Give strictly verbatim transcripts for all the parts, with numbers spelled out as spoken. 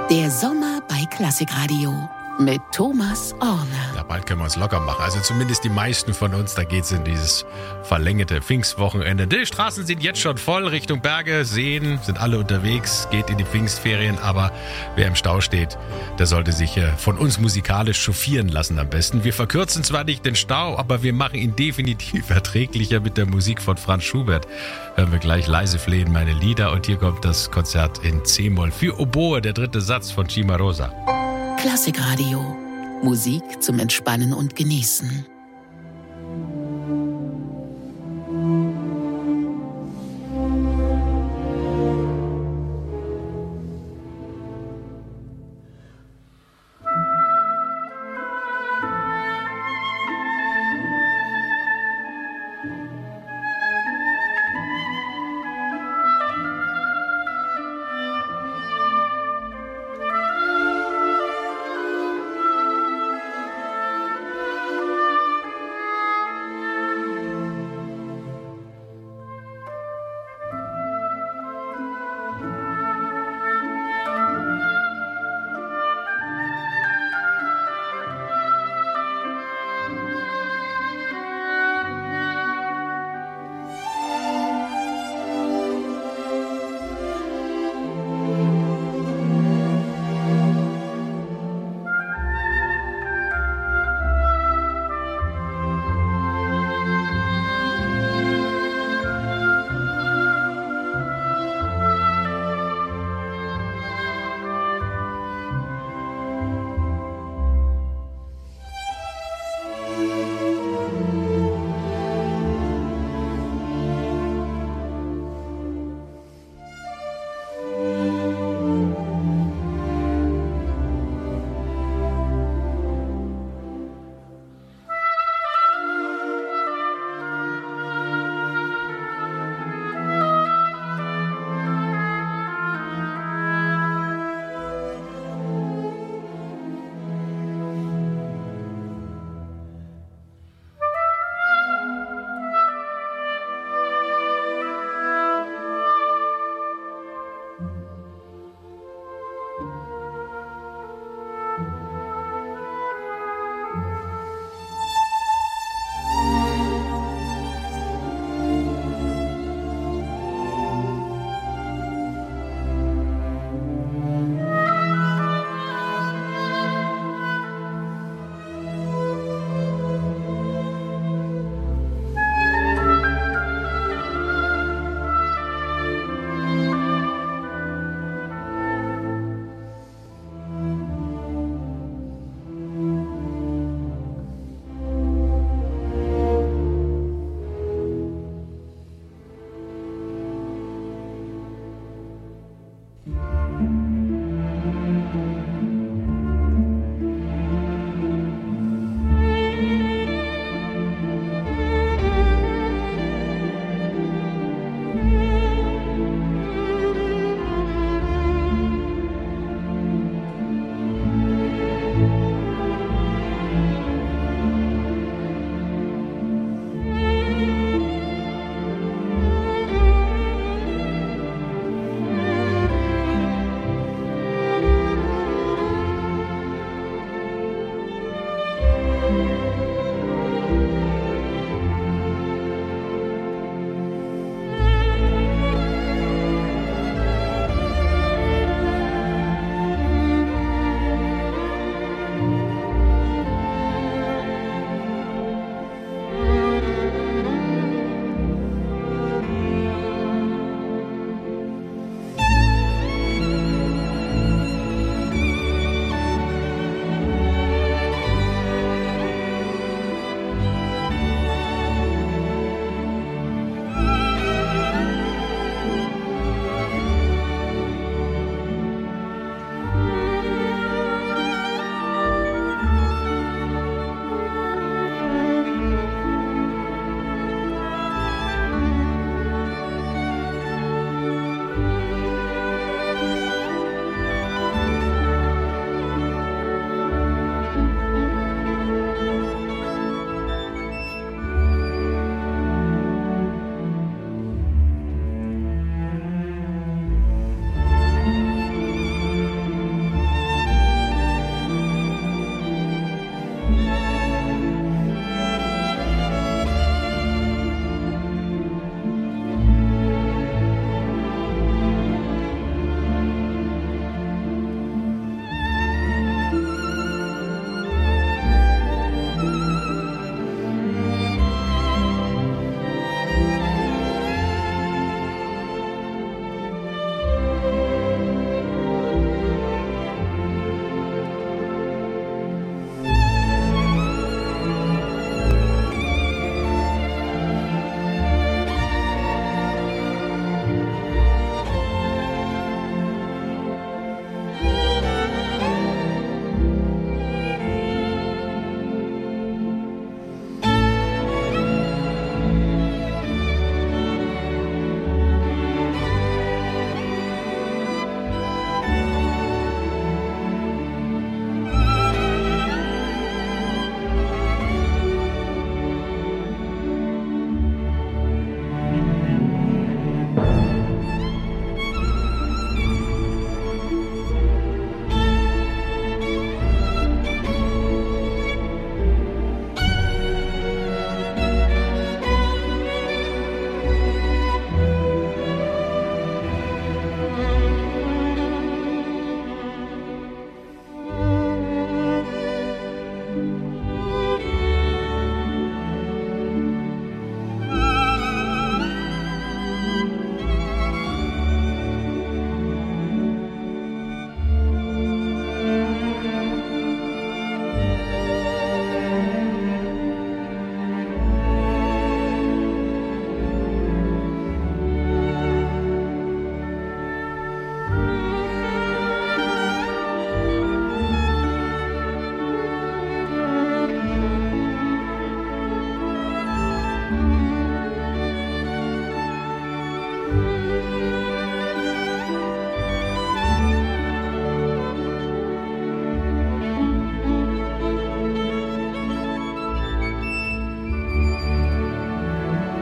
Der Sommer bei Klassikradio mit Thomas Orne. Ja, bald können wir uns locker machen. Also zumindest die meisten von uns. Da geht's in dieses verlängerte Pfingstwochenende. Die Straßen sind jetzt schon voll Richtung Berge, Seen, sind alle unterwegs, geht in die Pfingstferien. Aber wer im Stau steht, der sollte sich äh, von uns musikalisch chauffieren lassen am besten. Wir verkürzen zwar nicht den Stau, aber wir machen ihn definitiv erträglicher mit der Musik von Franz Schubert. Hören wir gleich leise flehen meine Lieder. Und hier kommt das Konzert in C-Moll für Oboe, der dritte Satz von Cimarosa. Klassikradio. Musik zum Entspannen und Genießen.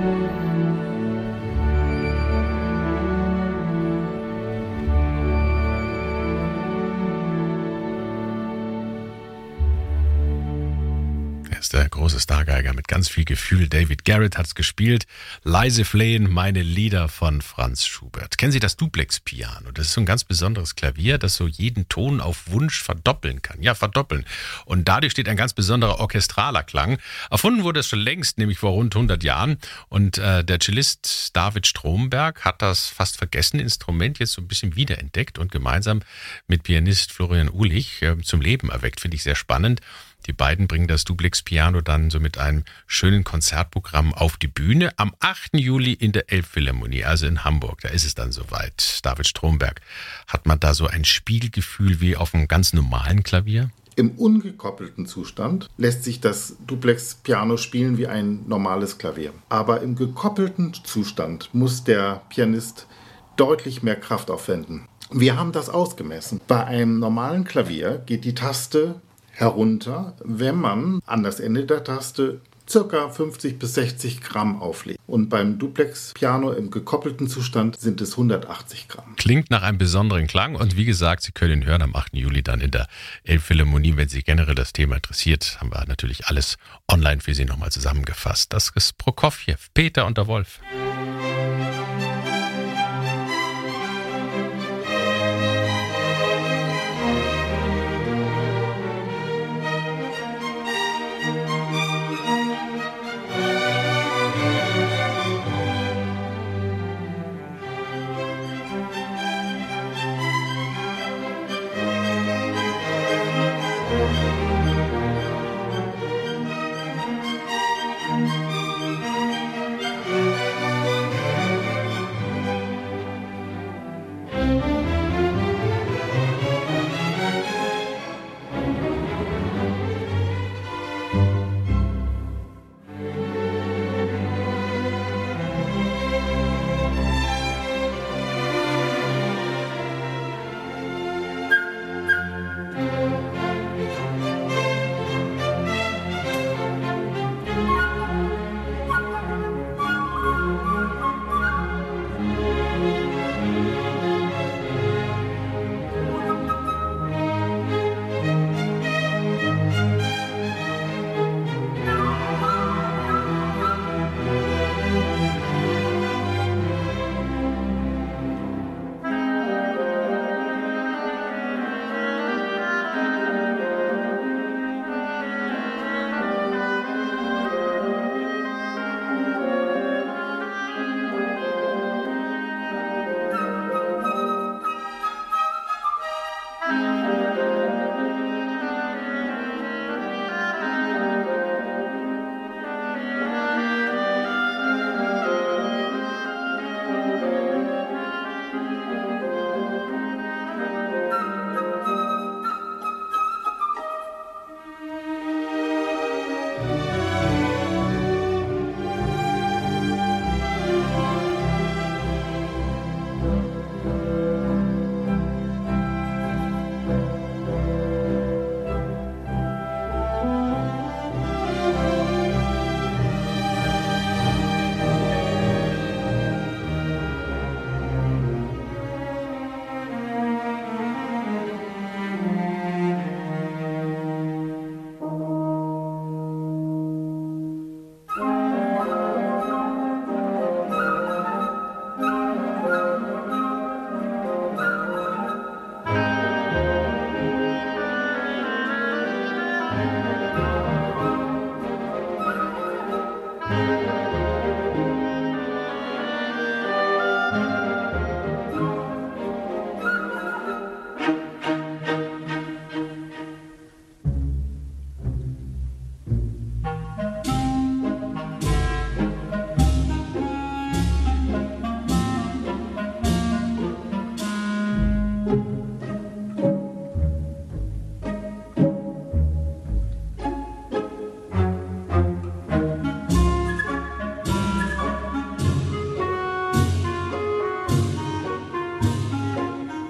Der große Stargeiger mit ganz viel Gefühl. David Garrett hat's gespielt. Leise Flehen, meine Lieder von Franz Schubert. Kennen Sie das Duplex-Piano? Das ist so ein ganz besonderes Klavier, das so jeden Ton auf Wunsch verdoppeln kann. Ja, verdoppeln. Und dadurch steht ein ganz besonderer orchestraler Klang. Erfunden wurde es schon längst, nämlich vor rund hundert Jahren. Und äh, der Cellist David Stromberg hat das fast vergessene Instrument jetzt so ein bisschen wiederentdeckt und gemeinsam mit Pianist Florian Uhlich äh, zum Leben erweckt. Finde ich sehr spannend. Die beiden bringen das Duplex-Piano dann so mit einem schönen Konzertprogramm auf die Bühne am achten Juli in der Elbphilharmonie, also in Hamburg. Da ist es dann soweit. David Stromberg, hat man da so ein Spielgefühl wie auf einem ganz normalen Klavier? Im ungekoppelten Zustand lässt sich das Duplex-Piano spielen wie ein normales Klavier. Aber im gekoppelten Zustand muss der Pianist deutlich mehr Kraft aufwenden. Wir haben das ausgemessen. Bei einem normalen Klavier geht die Taste herunter, wenn man an das Ende der Taste ca. fünfzig bis sechzig Gramm auflegt. Und beim Duplex-Piano im gekoppelten Zustand sind es hundertachtzig Gramm. Klingt nach einem besonderen Klang und wie gesagt, Sie können ihn hören am achten Juli dann in der Elbphilharmonie. Wenn Sie generell das Thema interessiert, haben wir natürlich alles online für Sie nochmal zusammengefasst. Das ist Prokofjew, Peter und der Wolf.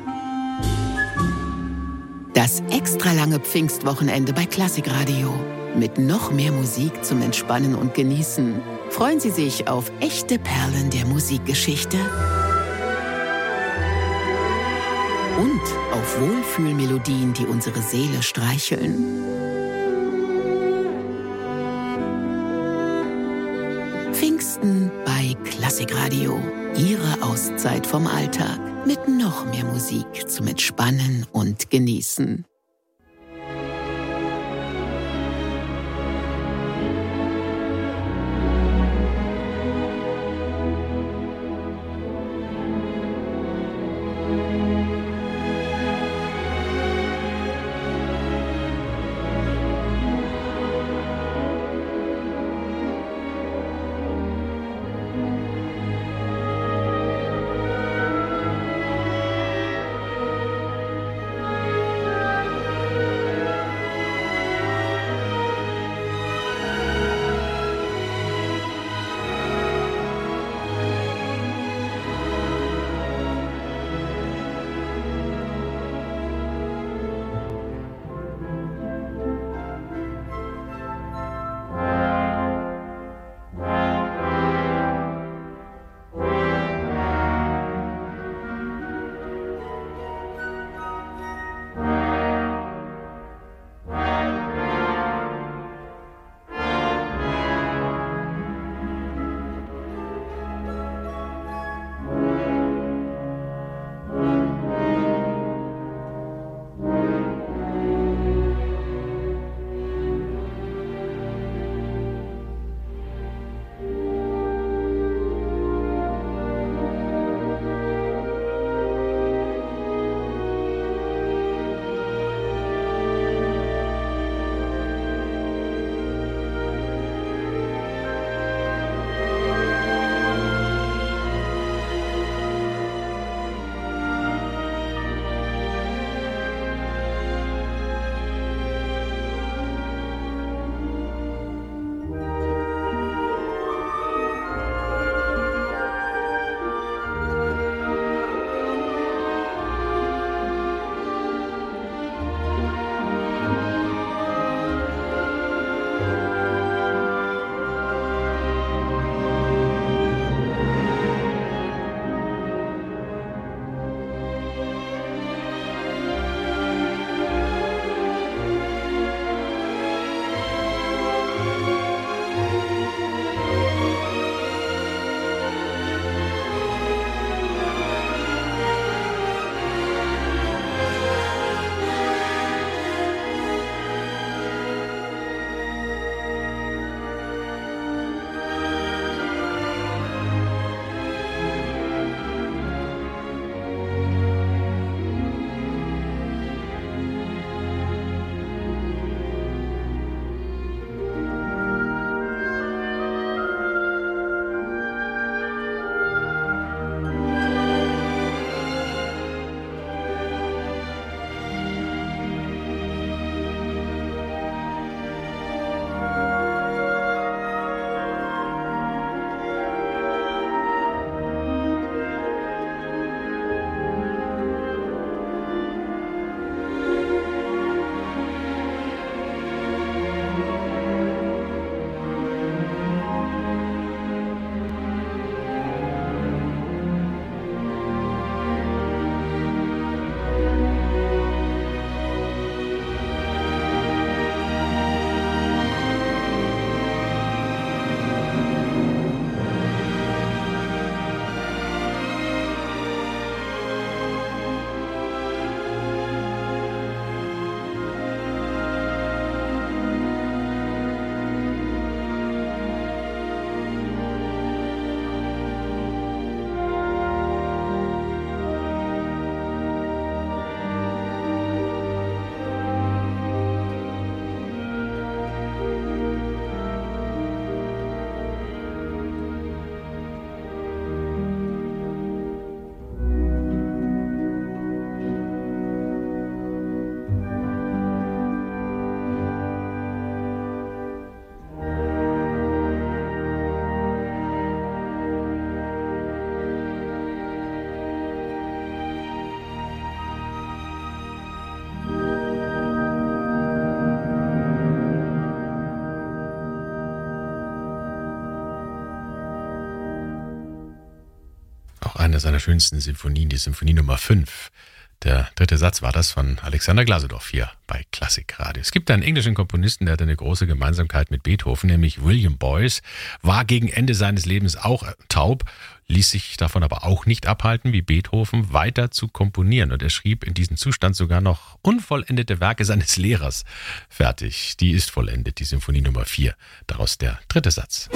Das extra lange Pfingstwochenende bei Klassikradio. mit noch mehr Musik zum Entspannen und Genießen. Freuen Sie sich auf echte Perlen der Musikgeschichte und auf Wohlfühlmelodien, die unsere Seele streicheln. Pfingsten bei Klassikradio. Ihre Auszeit vom Alltag mit noch mehr Musik zum Entspannen und Genießen. eine seiner schönsten Sinfonien, die Symphonie Nummer fünf. Der dritte Satz war das von Alexander Glasodorf hier bei Klassikradio. Es gibt einen englischen Komponisten, der hatte eine große Gemeinsamkeit mit Beethoven, nämlich William Boyce, war gegen Ende seines Lebens auch taub, ließ sich davon aber auch nicht abhalten, wie Beethoven weiter zu komponieren. Und er schrieb in diesem Zustand sogar noch unvollendete Werke seines Lehrers fertig. Die ist vollendet, die Symphonie Nummer vier. Daraus der dritte Satz.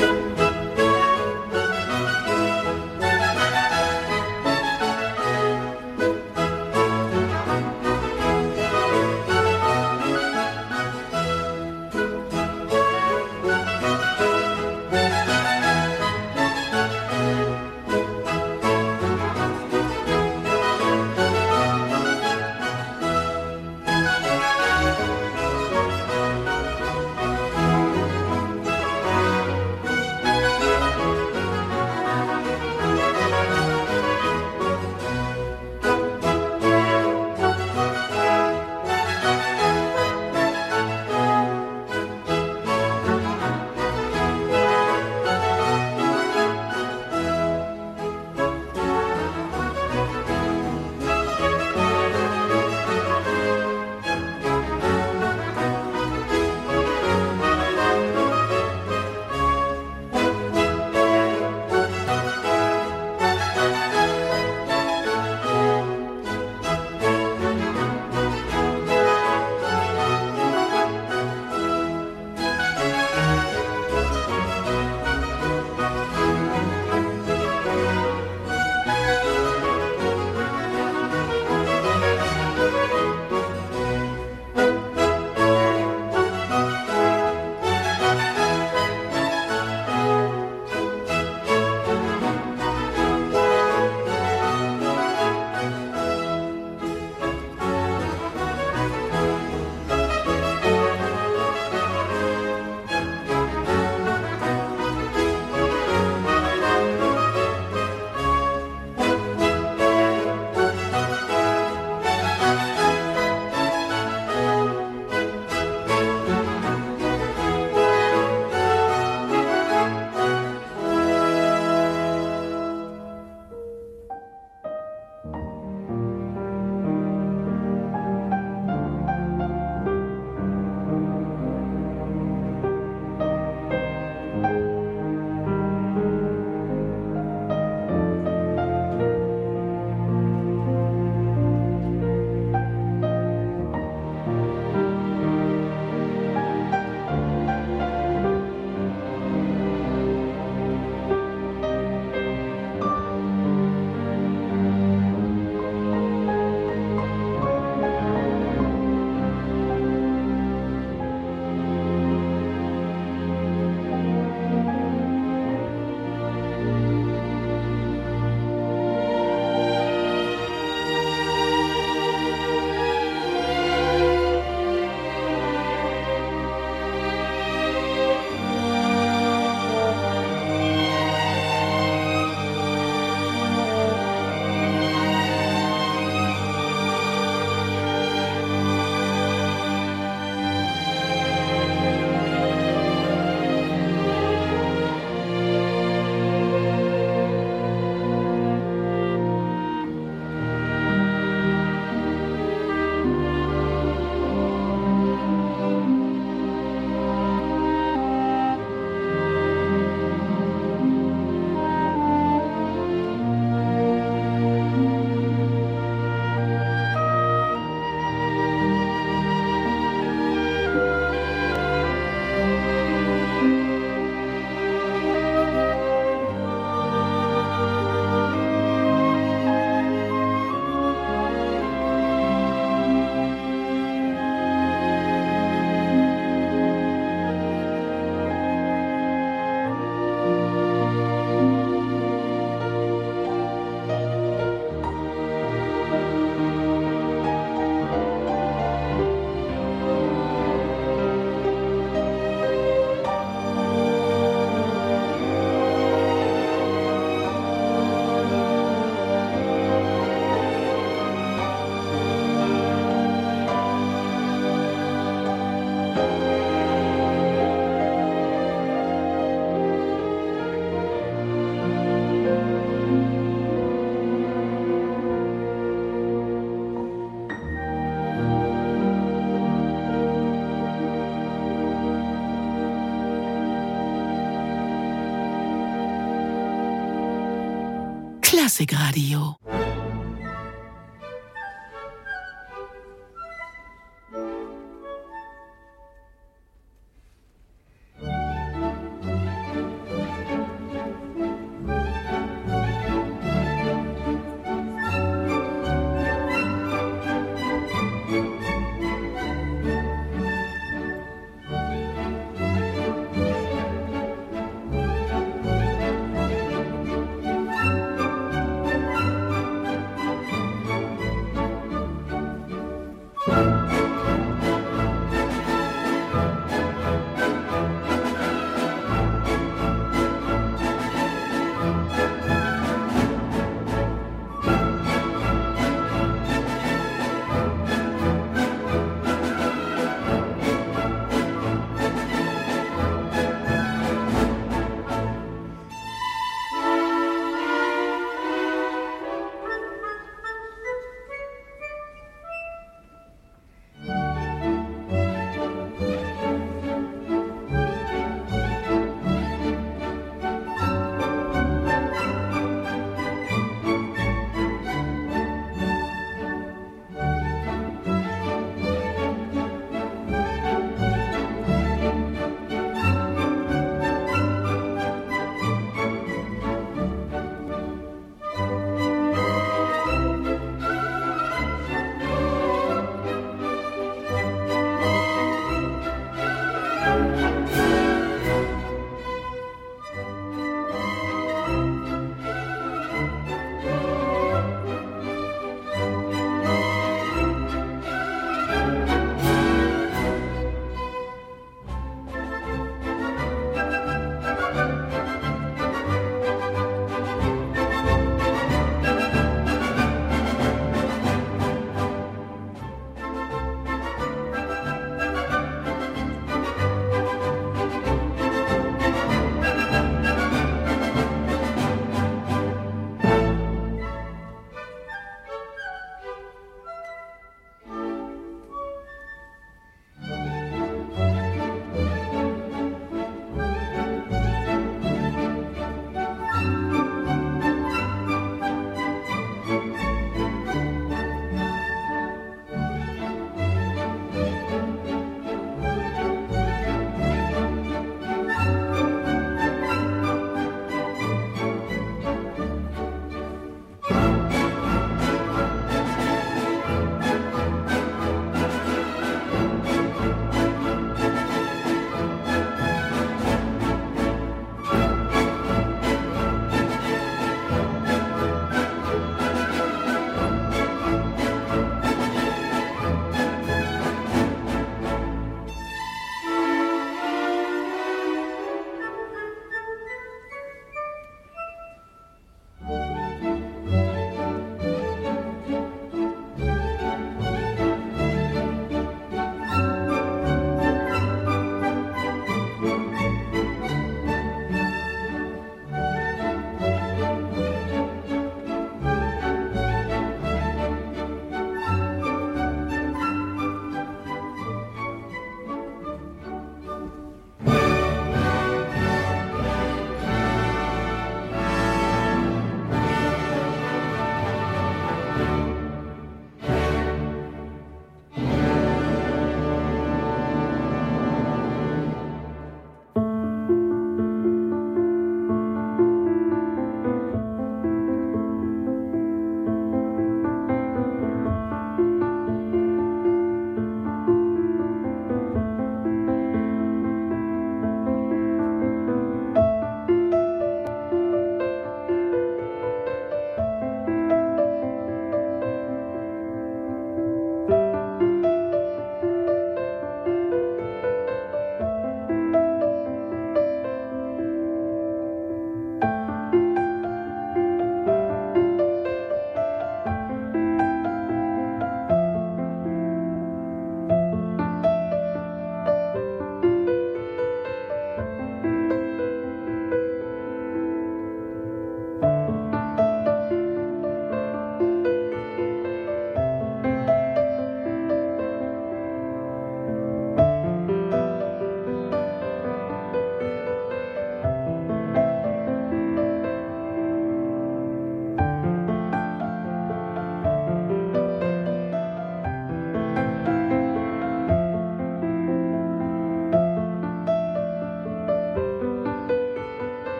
Klassikradio.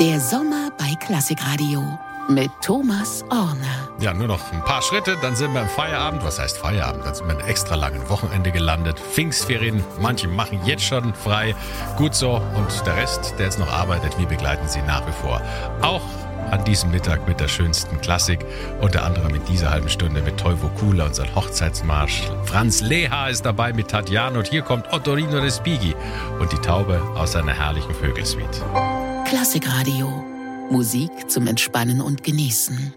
Der Sommer bei Klassikradio mit Thomas Orner. Ja, nur noch ein paar Schritte, dann sind wir im Feierabend. Was heißt Feierabend? Dann sind wir in einem extra langen Wochenende gelandet. Pfingstferien, manche machen jetzt schon frei. Gut so. Und der Rest, der jetzt noch arbeitet, wir begleiten Sie nach wie vor. Auch an diesem Mittag mit der schönsten Klassik. Unter anderem in dieser halben Stunde mit Toivo Kula, unser Hochzeitsmarsch. Franz Leha ist dabei mit Tatjana. Und hier kommt Ottorino Respighi und die Taube aus seiner herrlichen Vögelsuite. Klassikradio. Musik zum Entspannen und Genießen.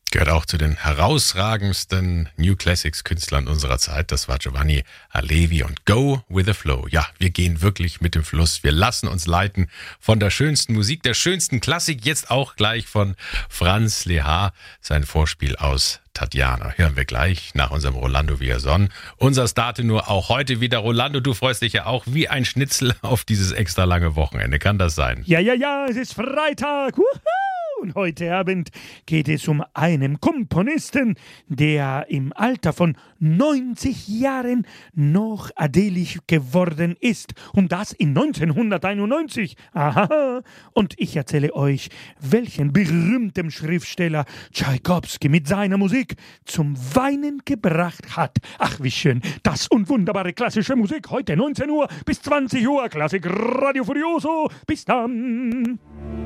Gehört auch zu den herausragendsten New Classics Künstlern unserer Zeit. Das war Giovanni Allevi und Go with the Flow. Ja, wir gehen wirklich mit dem Fluss. Wir lassen uns leiten von der schönsten Musik, der schönsten Klassik. Jetzt auch gleich von Franz Lehár, sein Vorspiel aus Tatjana. Hören wir gleich nach unserem Rolando Villazón. Unser Startenur auch heute wieder. Rolando, du freust dich ja auch wie ein Schnitzel auf dieses extra lange Wochenende. Kann das sein? Ja, ja, ja, es ist Freitag. Wuhu! Und heute Abend geht es um einen Komponisten, der im Alter von neunzig Jahren noch adelig geworden ist. Und das in neunzehnhunderteinundneunzig. Aha. Und ich erzähle euch, welchen berühmten Schriftsteller Tschaikowski mit seiner Musik zum Weinen gebracht hat. Ach, wie schön. Das und wunderbare klassische Musik. Heute neunzehn Uhr bis zwanzig Uhr. Klassik Radio Furioso. Bis dann.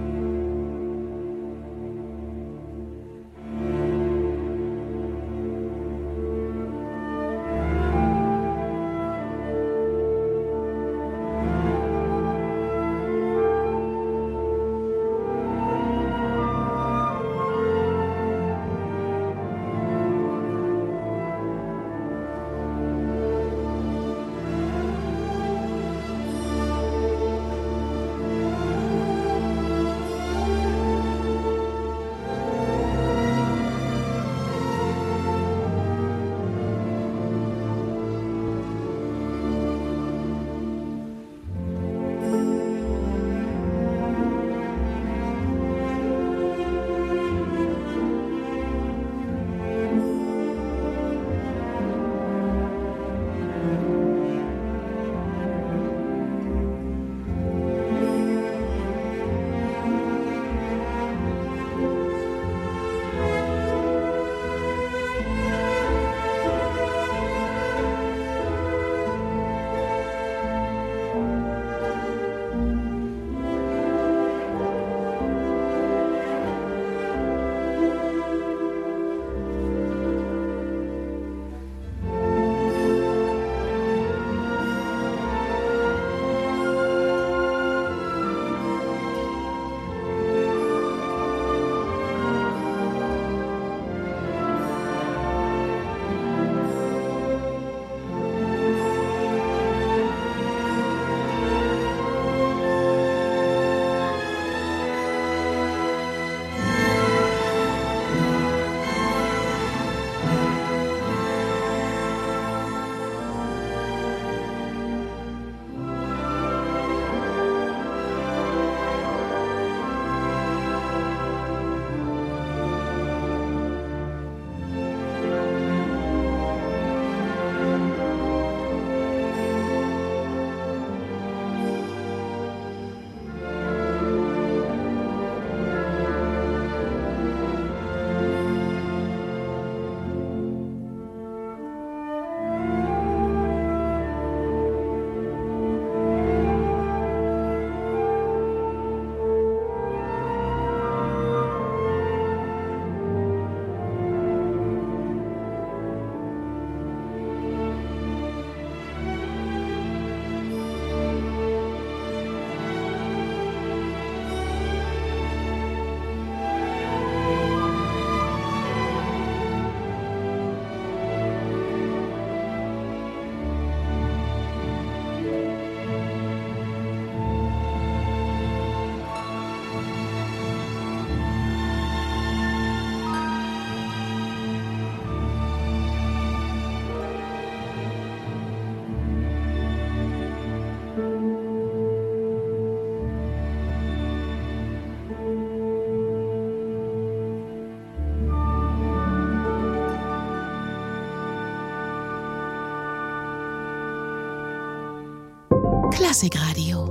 Klassikradio.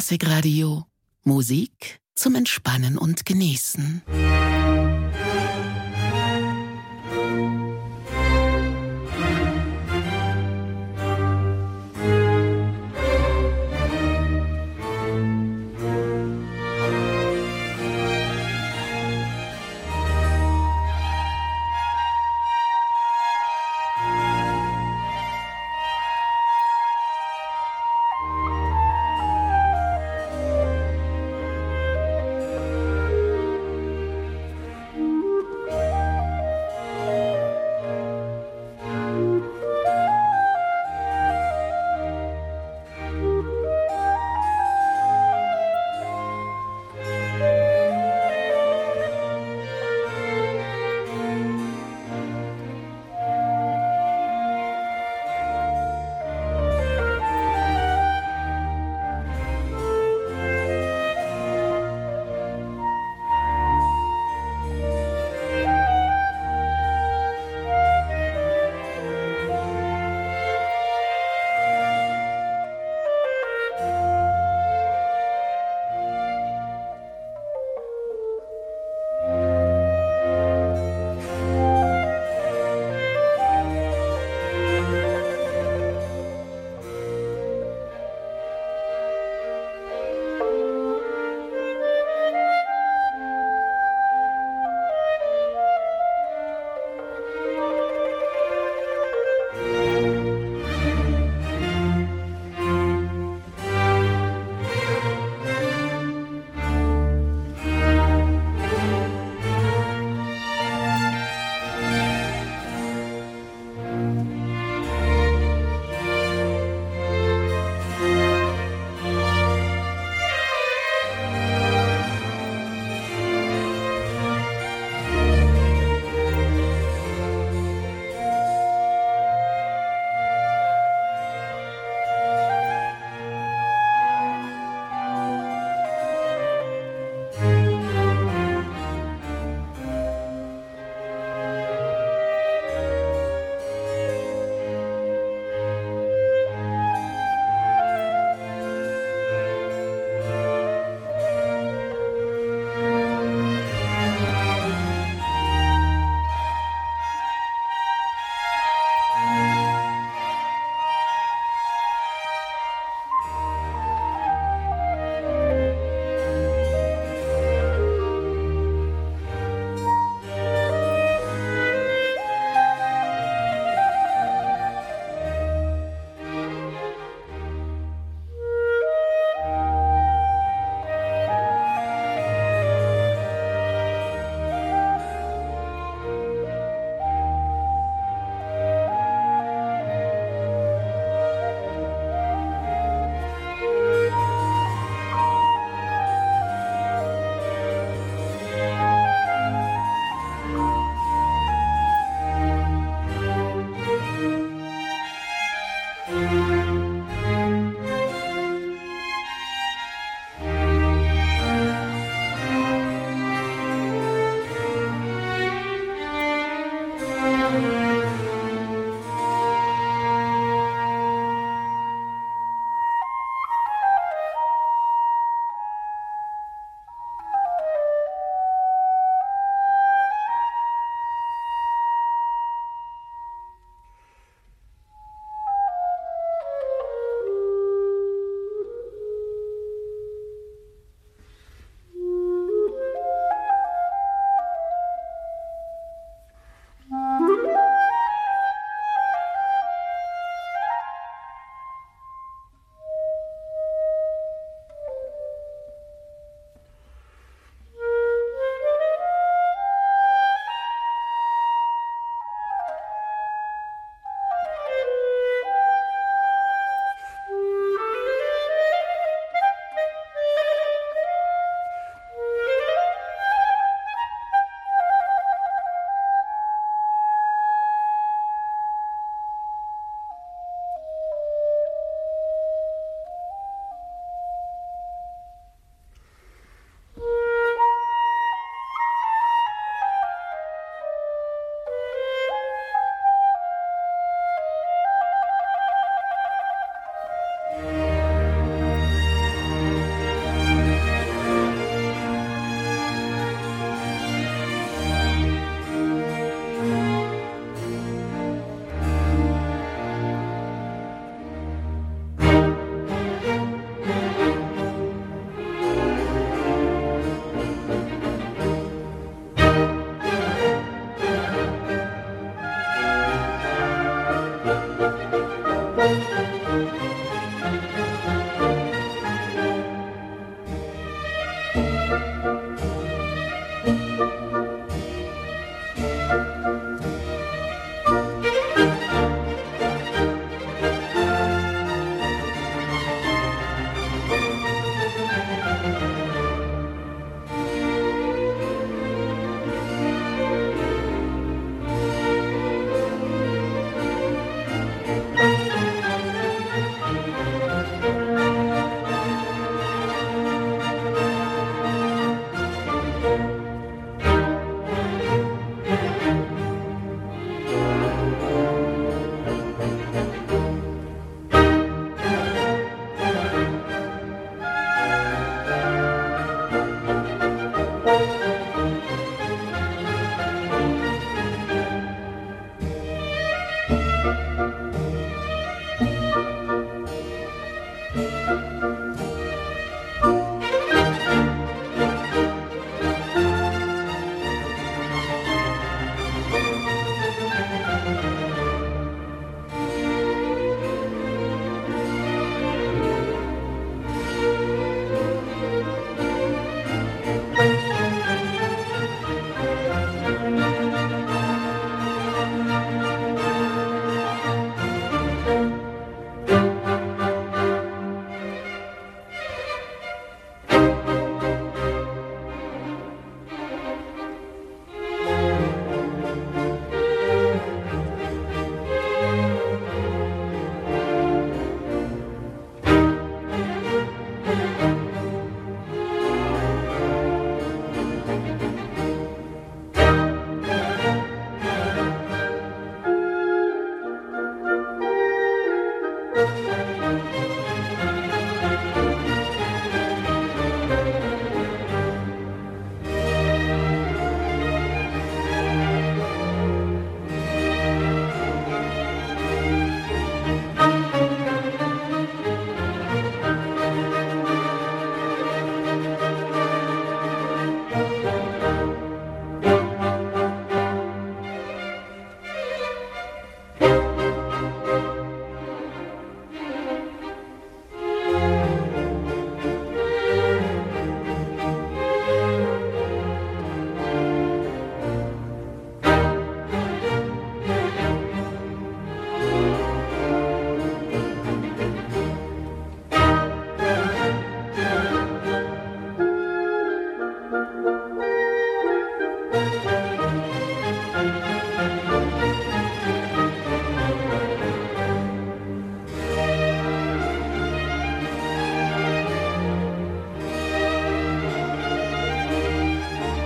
Klassikradio. Musik zum Entspannen und Genießen.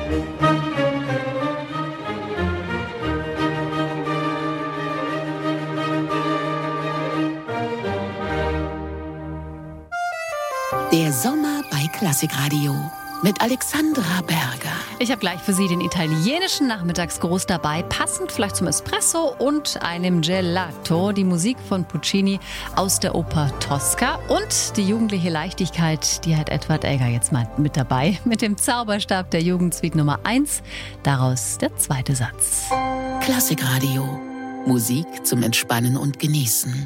Der Sommer bei Klassikradio mit Alexandra Berger. Ich habe gleich für Sie den italienischen Nachmittagsgruß dabei, passend vielleicht zum Espresso und einem Gelato. Die Musik von Puccini aus der Oper Tosca und die jugendliche Leichtigkeit, die hat Edward Elgar jetzt mal mit dabei. Mit dem Zauberstab der Jugendsuite Nummer eins, daraus der zweite Satz. Klassikradio. Musik zum Entspannen und Genießen.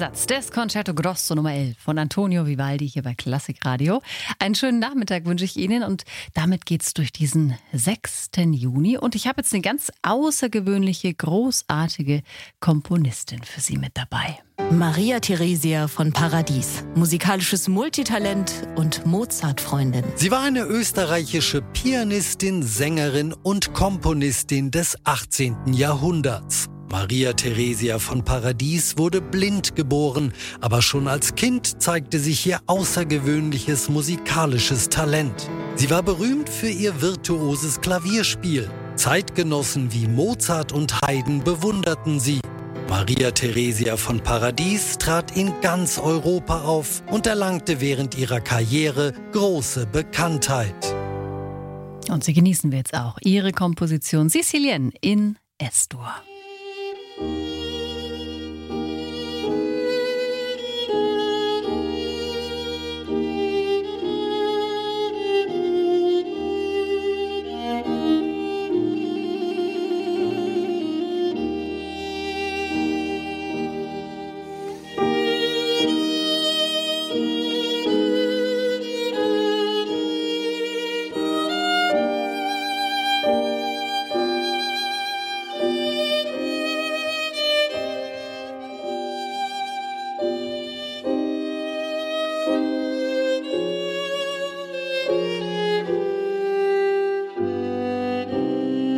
Satz des Concerto Grosso Nummer elf von Antonio Vivaldi hier bei Klassikradio. Einen schönen Nachmittag wünsche ich Ihnen und damit geht's durch diesen sechsten Juni. Und ich habe jetzt eine ganz außergewöhnliche, großartige Komponistin für Sie mit dabei. Maria Theresia von Paradies, musikalisches Multitalent und Mozart-Freundin. Sie war eine österreichische Pianistin, Sängerin und Komponistin des achtzehnten Jahrhunderts. Maria Theresia von Paradies wurde blind geboren, aber schon als Kind zeigte sich ihr außergewöhnliches musikalisches Talent. Sie war berühmt für ihr virtuoses Klavierspiel. Zeitgenossen wie Mozart und Haydn bewunderten sie. Maria Theresia von Paradies trat in ganz Europa auf und erlangte während ihrer Karriere große Bekanntheit. Und Sie genießen wir jetzt auch ihre Komposition Sicilienne in Es-Dur.